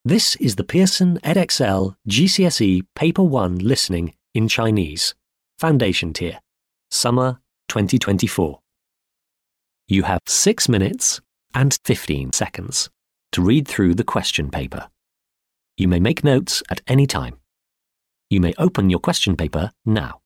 This is the Pearson Edexcel GCSE Paper 1 Listening in Chinese, Foundation Tier, Summer 2024. You have 6 minutes and 15 seconds to read through the question paper. You may make notes at any time. You may open your question paper now.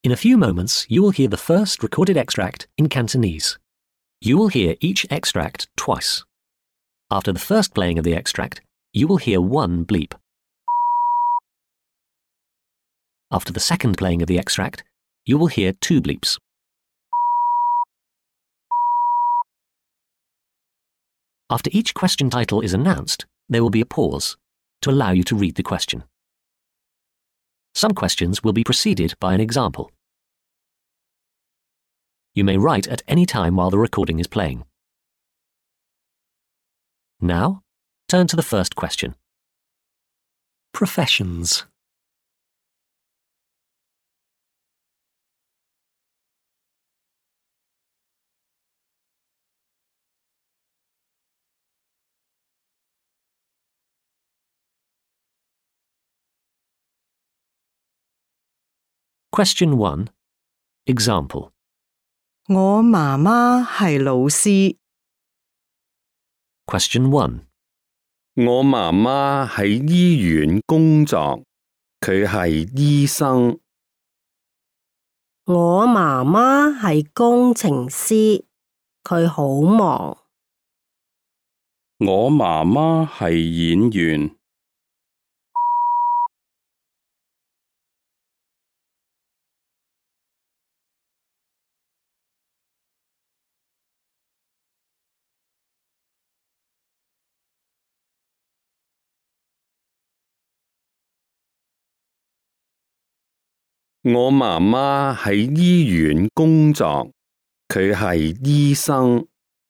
In a few moments, you will hear the first recorded extract in Cantonese. You will hear each extract twice. After the first playing of the extract, you will hear one bleep. After the second playing of the extract, you will hear two bleeps. After each question title is announced, there will be a pause to allow you to read the question. Some questions will be preceded by an example. You may write at any time while the recording is playing. Now, turn to the first question. Professions. Question 1. Example. 我媽媽係老師。 Question 1. 我媽媽喺醫院工作，佢係醫生。 我媽媽係工程師，佢好忙。 我媽媽係演員。我媽媽喺醫院工作，佢係醫生。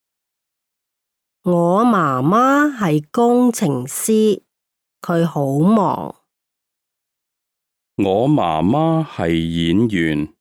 我媽媽係工程師，佢好忙。 我媽媽係演員。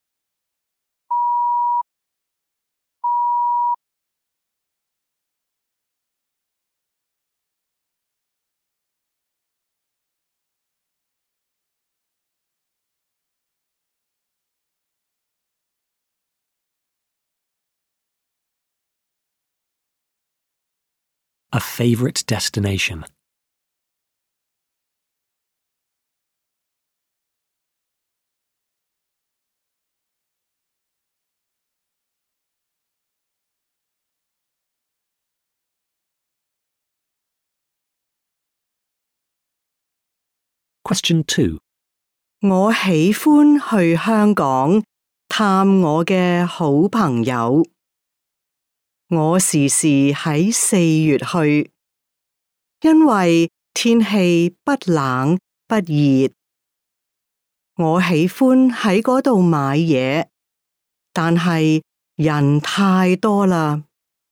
A favorite destination. Question 2. 我喜歡去香港探我嘅好朋友。我時時喺4月去，因為天氣不冷不熱。我喜歡喺嗰度買嘢，但係人太多啦。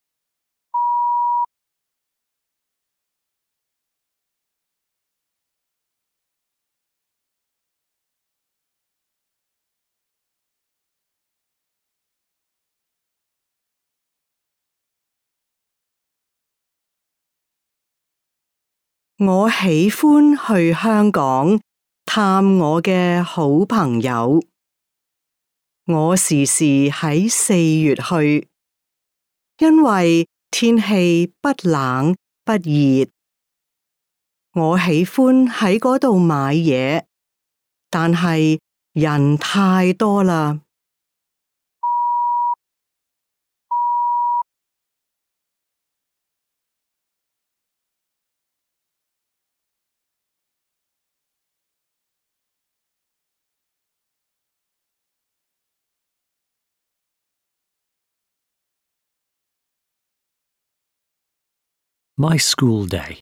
我喜歡去香港探我嘅好朋友。我時時喺4月去，因為天氣不冷不熱。我喜歡喺嗰度買嘢，但係人太多啦。 My school day.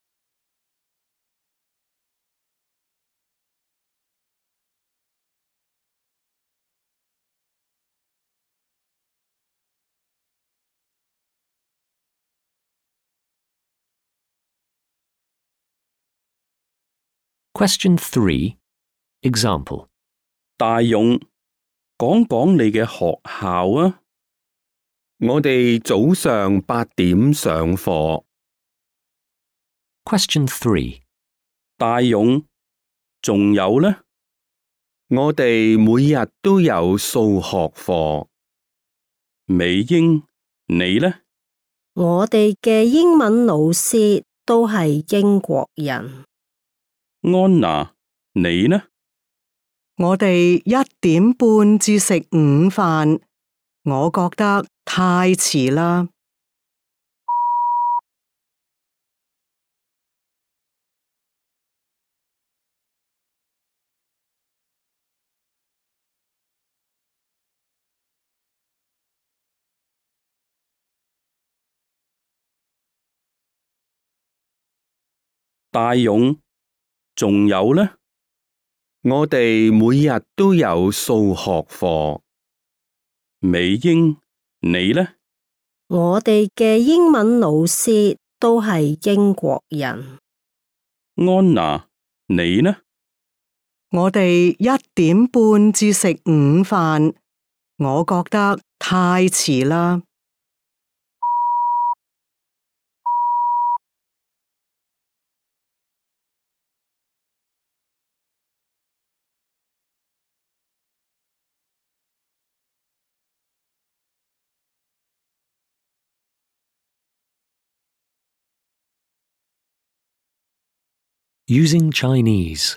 Question 3. Example. 大勇，講講你嘅學校啊。我哋早上8點上課。 Question 3. 大勇，仲有呢？我哋每日都有數學課。美英，你呢？ 我哋嘅英文老師都係英國人。 安娜，你呢？ 我哋1點半至食午飯，我覺得太遲啦。 大勇，仲有呢？我哋每日都有數學課。美英，你呢？ 我哋嘅英文老師都係英國人。 安娜，你呢？ 我哋1點半至食午飯，我覺得太遲啦。 Using Chinese.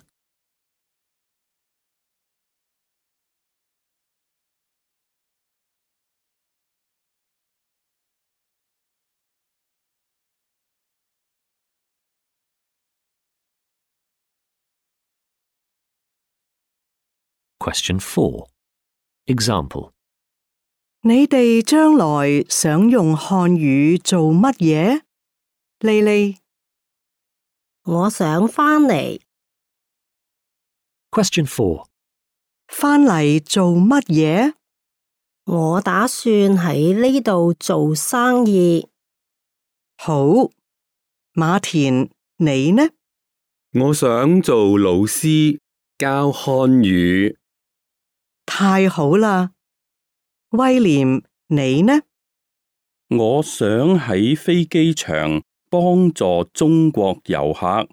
Question 4. Example. 你哋將來想用漢語做乜嘢？莉莉， 我想返嚟， Question 4. 返嚟做乜嘢？ 我打算喺呢度做生意。 好，馬田，你呢？ 我想做老師，教漢語。 太好啦，威廉，你呢？ 我想喺飛機場幫助中國遊客。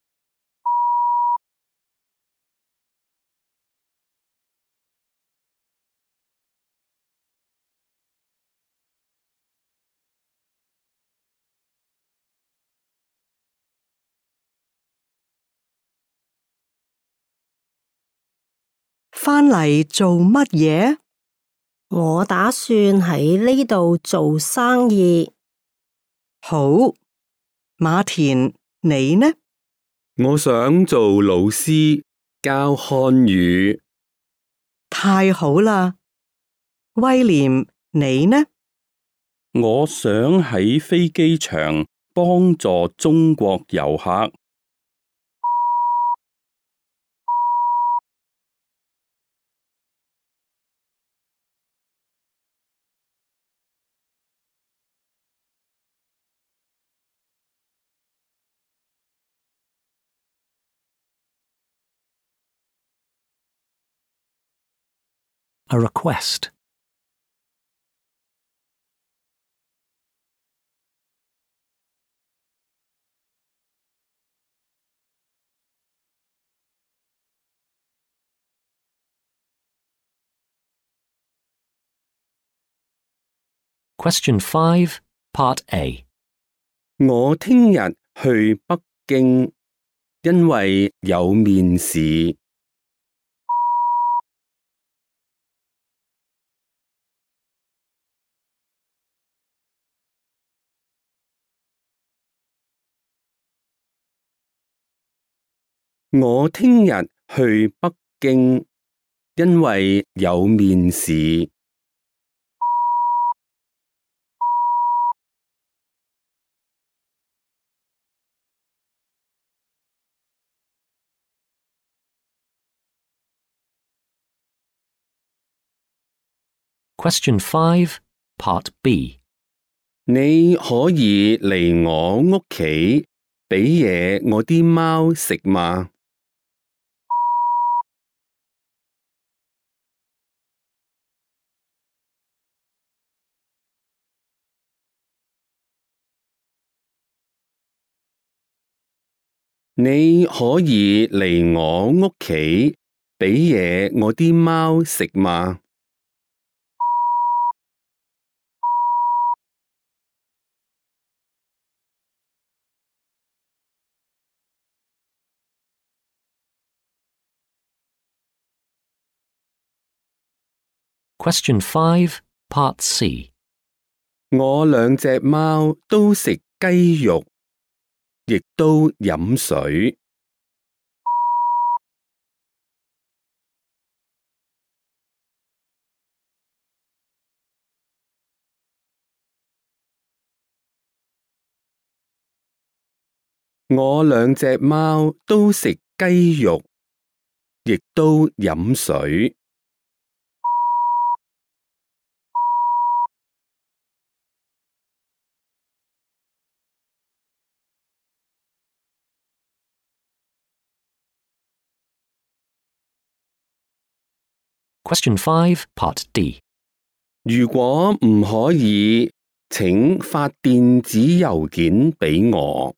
返嚟做乜嘢？ 我打算喺呢度做生意。 好，馬田，你呢？ 我想做老師，教漢語。 太好啦，威廉，你呢？ 我想喺飛機場幫助中國遊客。 A request. Question 5, Part A. 我聽日去北京，因為有面試。我聽日去北京，因為有面試。 Question 5, Part B. 你可以嚟我屋企，俾嘢我啲貓食嗎？你可以嚟我屋企，俾嘢我啲貓食嗎？ Question 5, Part C. 我兩隻貓都食雞肉，亦都飲水。我兩隻貓都食雞肉，亦都飲水。 Question 5, Part D. 如果唔可以，請發電子郵件俾我。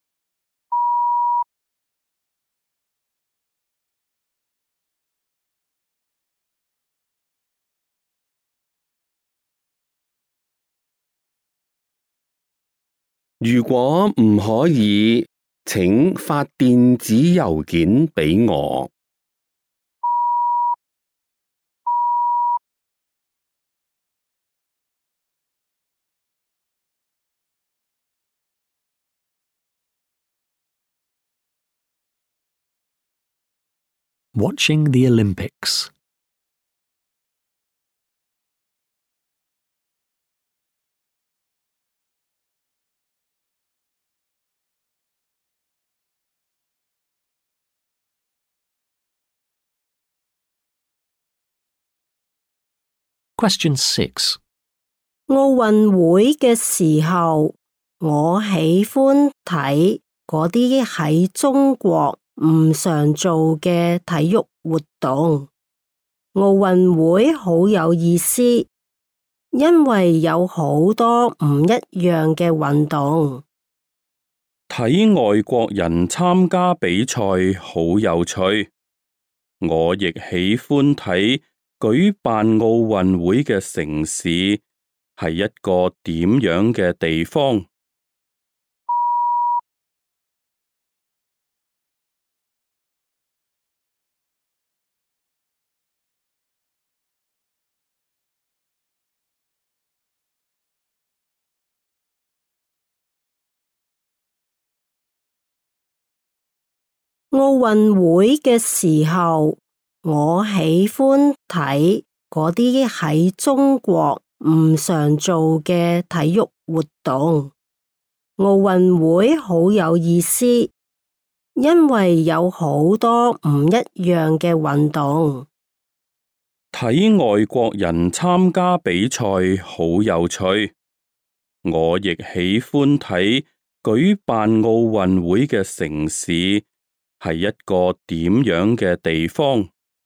如果唔可以，請發電子郵件俾我。 Watching the Olympics. Question 6. 奧運會嘅時候，我喜歡睇嗰啲喺中國唔常做嘅體育活動。奧運會好有意思，因為有好多唔一樣嘅運動。 睇外國人參加比賽好有趣，我亦喜歡睇舉辦奧運會嘅城市係一個點樣嘅地方。 奧運會嘅時候，我喜歡睇嗰啲喺中國唔常做嘅體育活動。奧運會好有意思，因為有好多唔一樣嘅運動。 睇外國人參加比賽好有趣，我亦喜歡睇舉辦奧運會嘅城市係一個點樣嘅地方。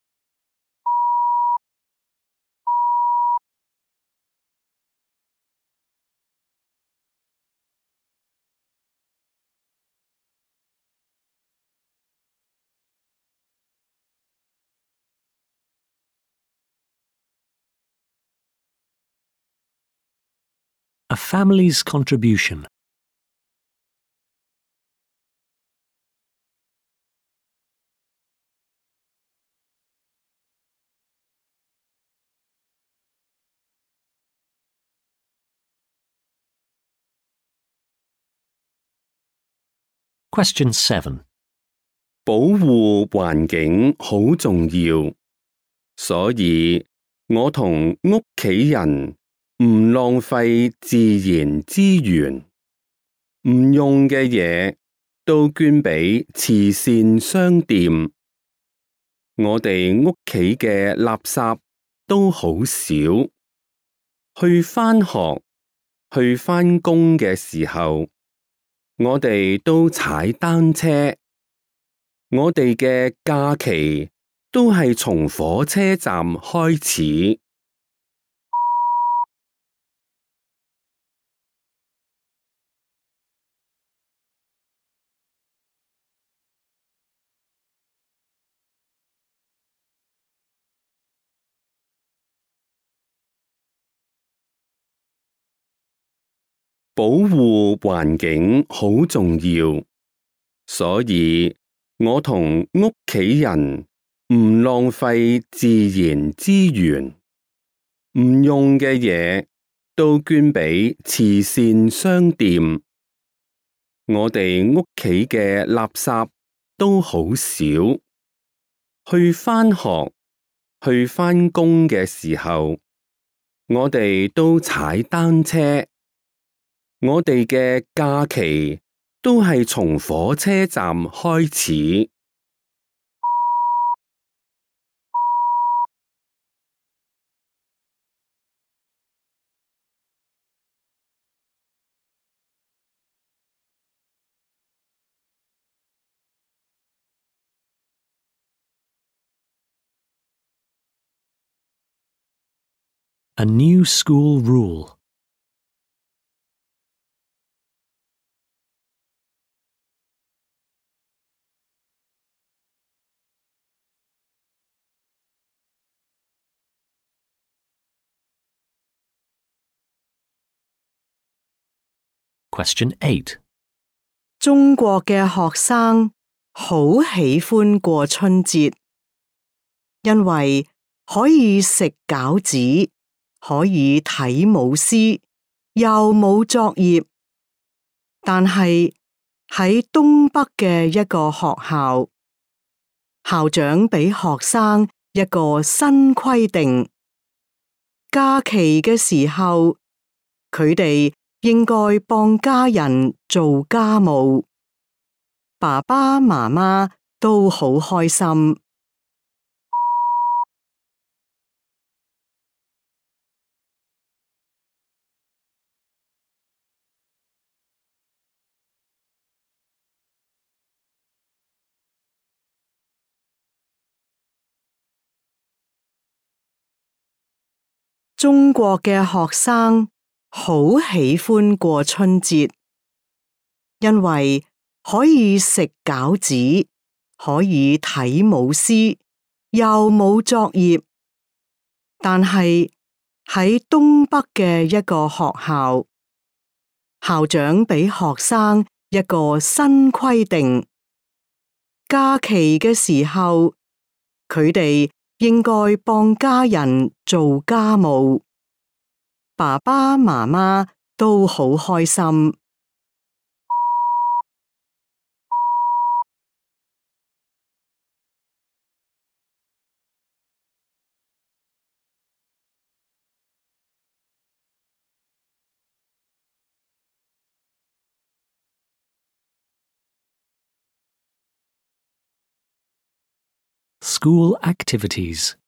A family's contribution. Question 7. 保護環境好重要，所以我同屋企人唔浪費自然資源，唔用嘅嘢都捐俾慈善商店。我哋屋企嘅垃圾都好少，去返學、去返工嘅時候，我哋都踩單車。我哋嘅假期都係從火車站開始。保護環境好重要，所以我同屋企人唔浪費自然資源， 唔用嘅嘢都捐俾慈善商店。我哋屋企嘅垃圾都好少。去返學、去返工嘅時候，我哋都踩單車。我哋嘅假期都係從火車站開始。 A new school rule. Question 8. 中國嘅學生好喜歡過春節，因為可以食餃子，可以睇舞獅，又冇作業。但係喺東北嘅一個學校，校長俾學生一個新規定，假期嘅時候，佢哋應該幫家人做家務，爸爸媽媽都好開心。中國嘅學生好喜歡過春節，因為可以食餃子，可以睇舞獅，又冇作業。但係喺東北嘅一個學校，校長俾學生一個新規定，假期嘅時候，佢哋應該幫家人做家務，爸爸媽媽都好開心。 School activities.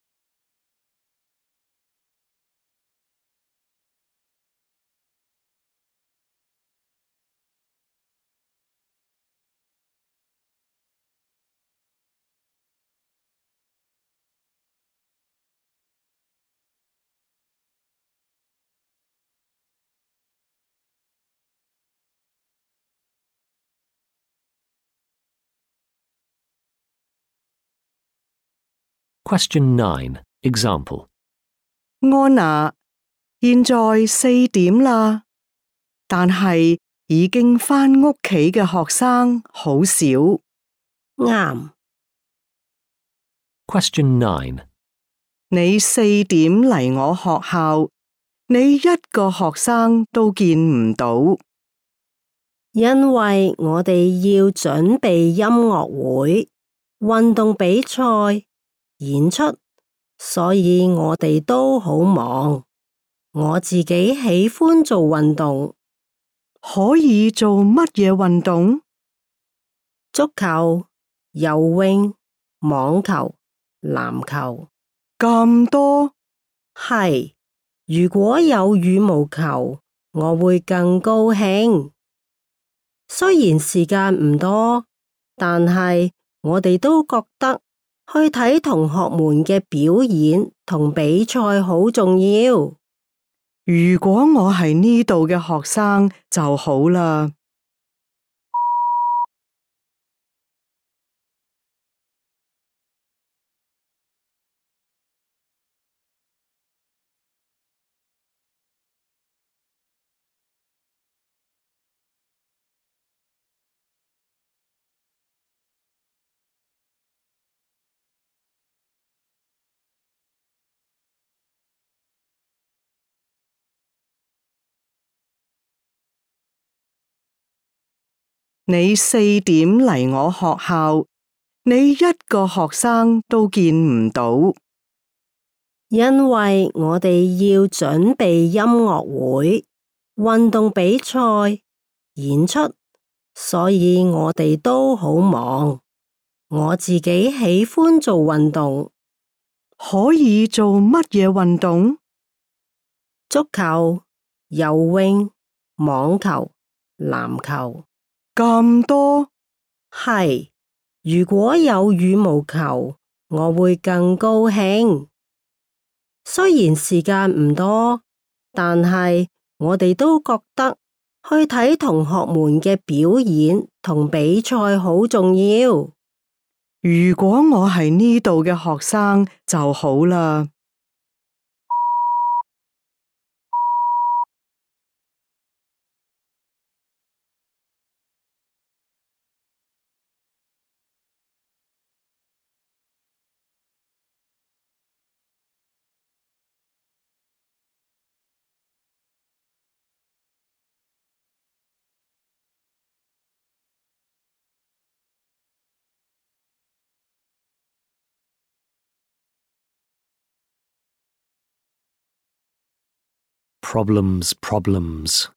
Question 9. Example. 安娜，現在4點啦，但係已經返屋企嘅學生好少。 啱。 Question 9. 你4點嚟我學校，你一個學生都見唔到。 因為我哋要準備音樂會、運動比賽、演出，所以我哋都好忙。我自己喜歡做運動。 可以做乜嘢運動？ 足球、游泳、網球、籃球。 咁多？ 係，如果有羽毛球，我會更高興。雖然時間唔多，但係我哋都覺得去睇同學們嘅表演同比賽好重要。 如果我係呢度嘅學生就好啦。 你4點嚟我學校，你一個學生都見唔到。 因為我哋要準備音樂會、運動比賽、演出，所以我哋都好忙。我自己喜歡做運動。 可以做乜嘢運動？ 足球、游泳、網球、籃球。 咁多？ 係，如果有羽毛球，我會更高興。雖然時間唔多，但係我哋都覺得去睇同學們嘅表演同比賽好重要。 如果我係呢度嘅學生就好啦。 Problems, problems.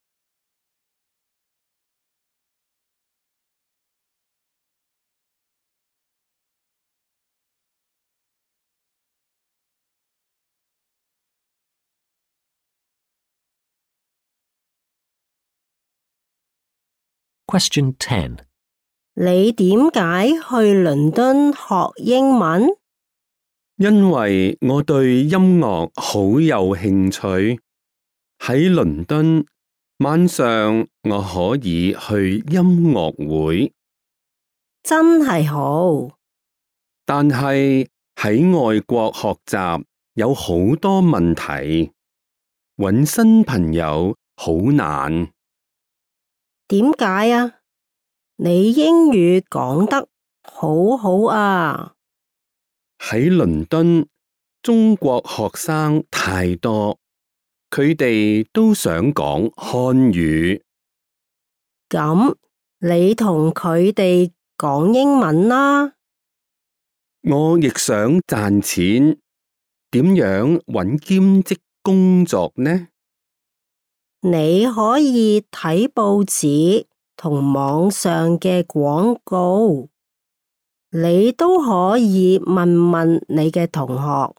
Question 10. 你點解去倫敦學英文？ 因為我對音樂好有興趣。喺倫敦，晚上我可以去音樂會。 真係好。 但係喺外國學習有好多問題，搵新朋友好難。 點解啊？你英語講得好好啊！ 喺倫敦，中國學生太多，佢哋都想講漢語。 咁你同佢哋講英文啦。 我亦想賺錢，點樣搵兼職工作呢？ 你可以睇報紙同網上嘅廣告，你都可以問問你嘅同學。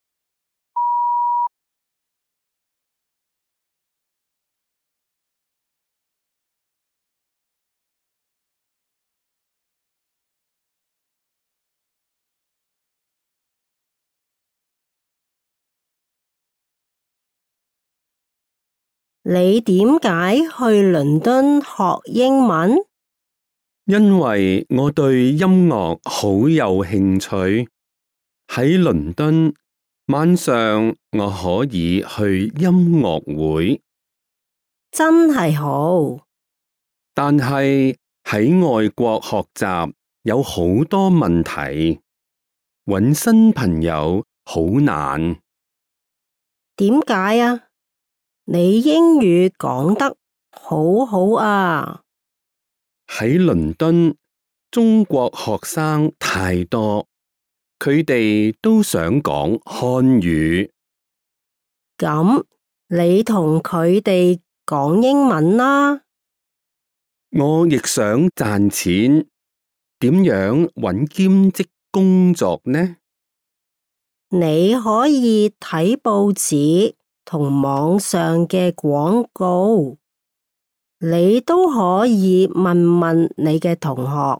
你點解去倫敦學英文？ 因為我對音樂好有興趣。喺倫敦，晚上我可以去音樂會。 真係好。 但係喺外國學習有好多問題，搵新朋友好難。 點解啊？你英語講得好好啊！ 喺倫敦，中國學生太多，佢哋都想講漢語。 咁你同佢哋講英文啦。 我亦想賺錢，點樣搵兼職工作呢？ 你可以睇報紙同網上嘅廣告，你都可以問問你嘅同學。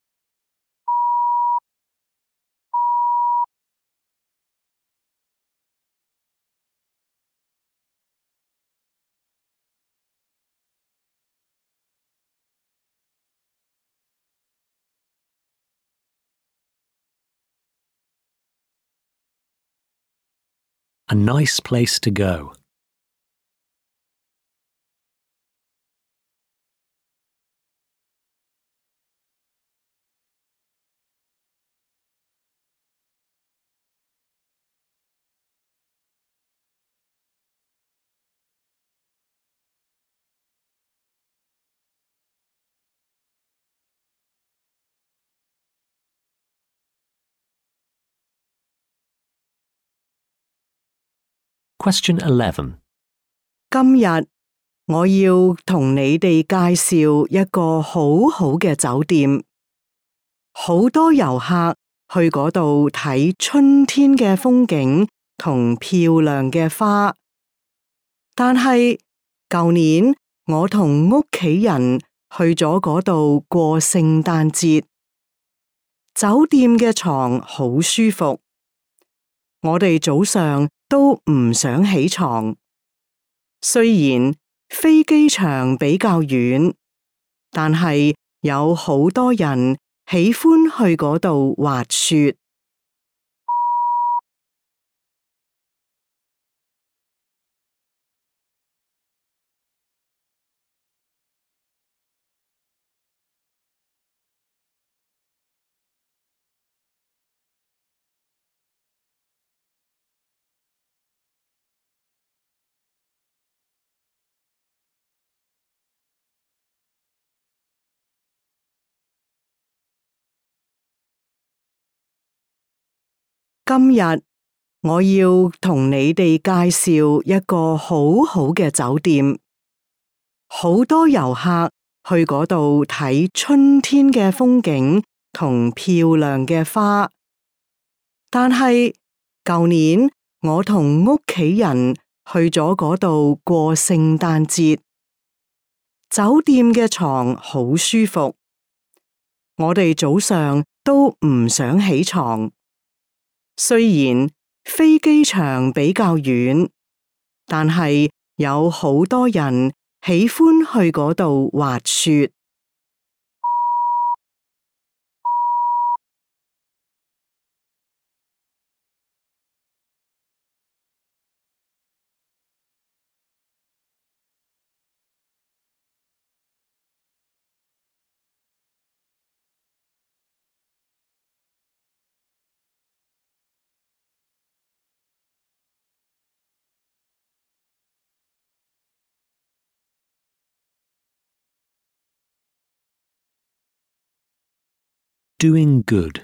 A nice place to go. Question 11. 今日我要同你哋介紹一個好好嘅酒店，好多遊客去嗰度睇春天嘅風景同漂亮嘅花。但係舊年我同屋企人去咗嗰度過聖誕節，酒店嘅床好舒服，我哋早上都唔想起床。雖然飛機場比較遠，但係有好多人喜歡去嗰度滑雪。今日我要同你哋介紹一個好好嘅酒店，好多遊客去嗰度睇春天嘅風景同漂亮嘅花。但係舊年我同屋企人去咗嗰度過聖誕節，酒店嘅床好舒服，我哋早上都唔想起床。雖然飛機場比較遠，但係有好多人喜歡去嗰度滑雪。 Doing good.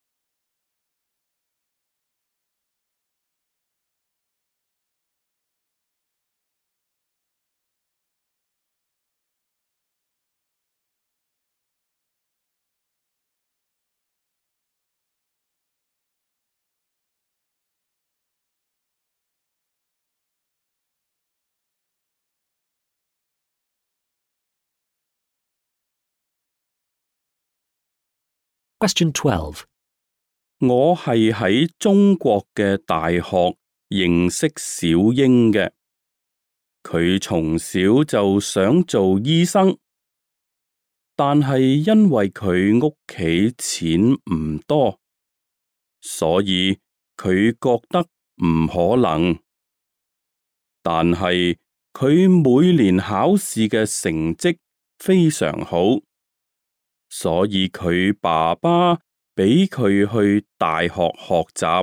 Question 12. 我係喺中國嘅大學認識小英嘅，佢從小就想做醫生，但係因為佢屋企錢唔多，所以佢覺得唔可能。但係佢每年考試嘅成績非常好，所以佢爸爸俾佢去大學學習。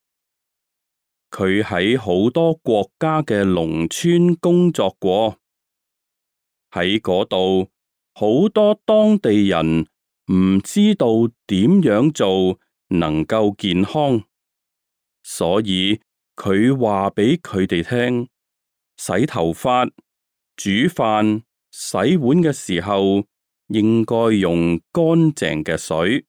佢喺好多國家嘅農村工作過，喺嗰度好多當地人唔知道點樣做能夠健康，所以佢話俾佢哋聽，洗頭髮、煮飯、洗碗嘅時候應該用乾淨嘅水。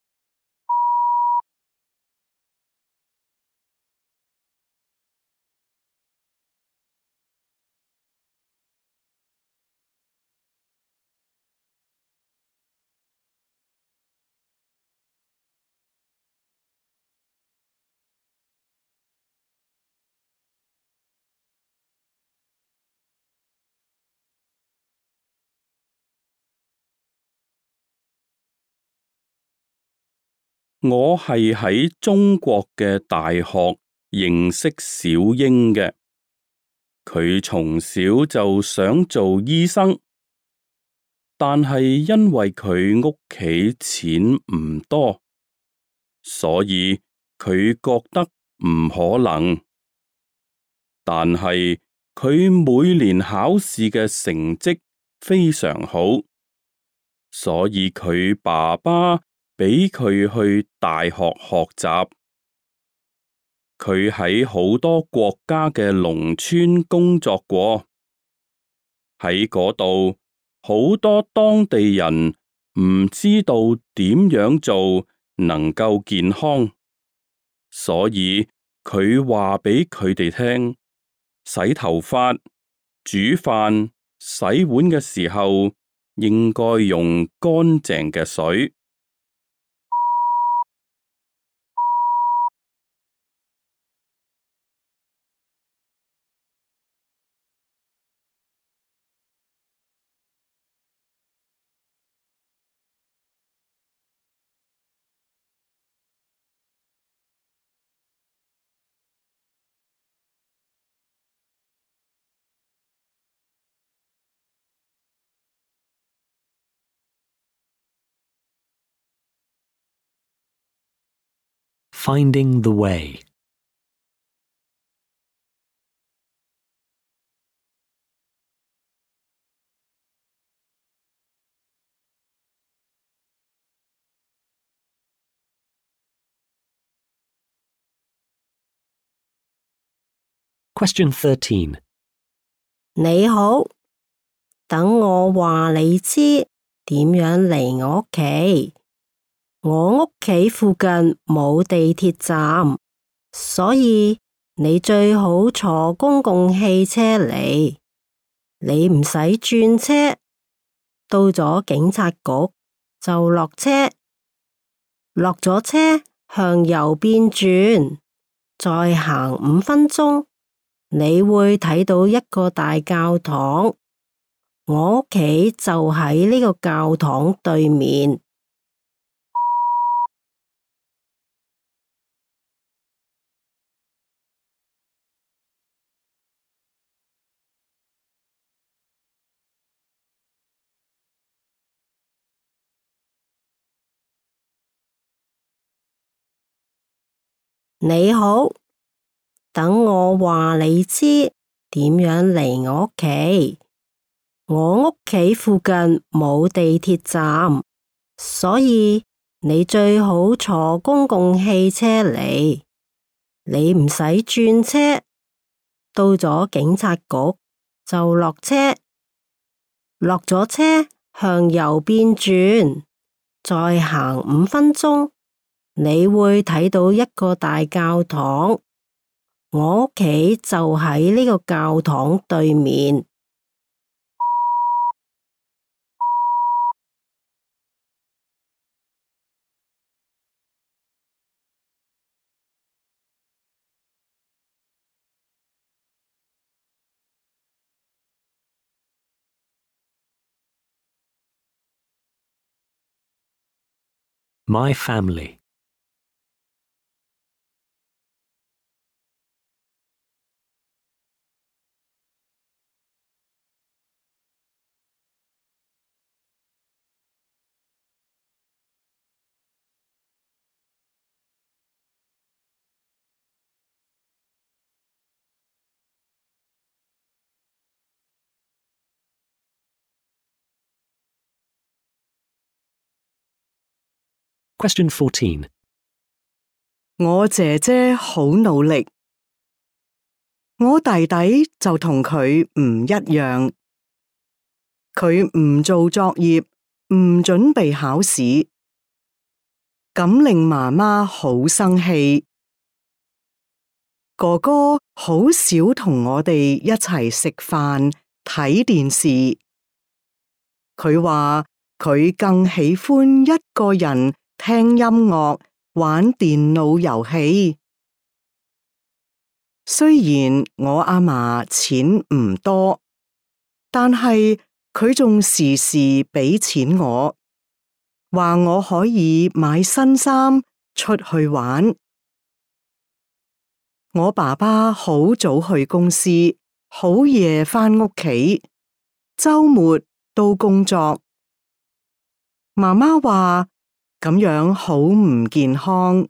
我係喺中國嘅大學認識小英嘅，佢從小就想做醫生，但係因為佢屋企錢唔多，所以佢覺得唔可能。但係佢每年考試嘅成績非常好，所以佢爸爸俾佢去大學學習。 佢喺好多國家嘅農村工作過，喺嗰度好多當地人唔知道點樣做能夠健康，所以佢話俾佢哋聽，洗頭髮、煮飯、洗碗嘅時候應該用乾淨嘅水。 Finding the way. Question 13. 你好，等我話你知點樣嚟我屋企。我屋企附近冇地鐵站，所以你最好坐公共汽車嚟。你唔使轉車，到咗警察局就落車，落咗車向右邊轉，再行5分鐘，你會睇到一個大教堂。我屋企就喺呢個教堂對面。你好，等我話你知點樣嚟我屋企。我屋企附近冇地鐵站，所以你最好坐公共汽車嚟。你唔使轉車，到咗警察局就落車，落咗車向右邊轉，再行5分鐘，你會睇到一個大教堂。我屋企就喺呢個教堂對面。 My family. Question 14. 我姐姐好努力，我弟弟就同佢唔一樣。佢唔做作業，唔準備考試，咁令媽媽好生氣。哥哥好少同我哋一齊食飯、睇電視。佢話佢更喜歡一個人聽音樂、玩電腦遊戲。雖然我阿嫲錢唔多，但係佢仲時時俾錢我，話我可以買新衫出去玩。我爸爸好早去公司，好夜返屋企，週末都工作。媽媽話咁樣好唔健康。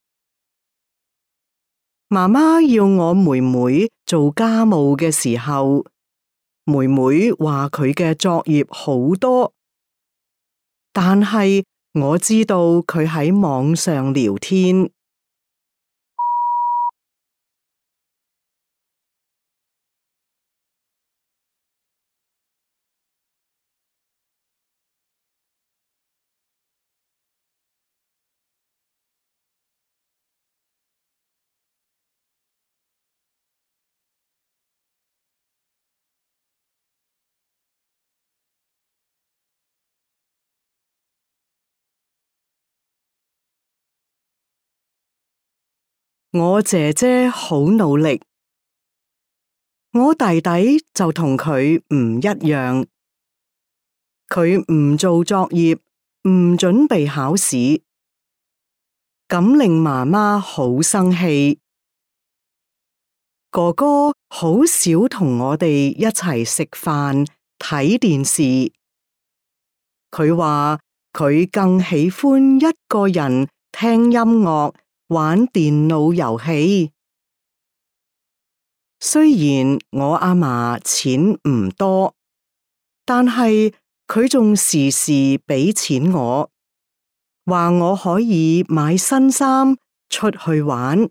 媽媽要我妹妹做家務嘅時候，妹妹話佢嘅作業好多，但係我知道佢喺網上聊天。 我姐姐好努力，我弟弟就同佢唔一樣，佢唔做作業，唔準備考試，咁令媽媽好生氣。哥哥好少同我哋一齊食飯、睇電視。佢話佢更喜歡一個人聽音樂、玩電腦遊戲。雖然我阿嫲錢唔多，但係佢仲時時俾錢我，話我可以買新衫出去玩。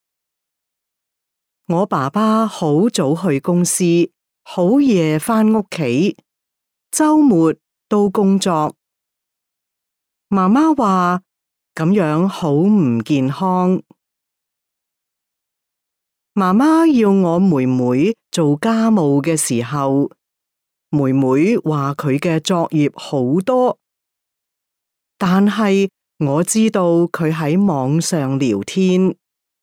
我爸爸好早去公司，好夜返屋企，週末都工作。媽媽話咁樣好唔健康。媽媽要我妹妹做家務嘅時候，妹妹話佢嘅作業好多，但係我知道佢喺網上聊天。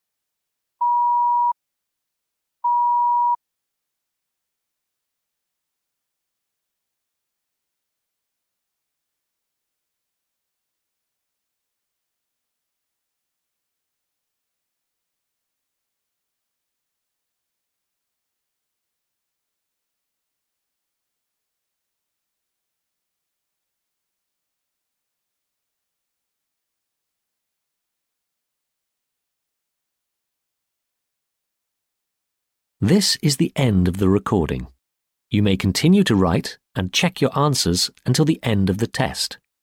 This is the end of the recording. You may continue to write and check your answers until the end of the test.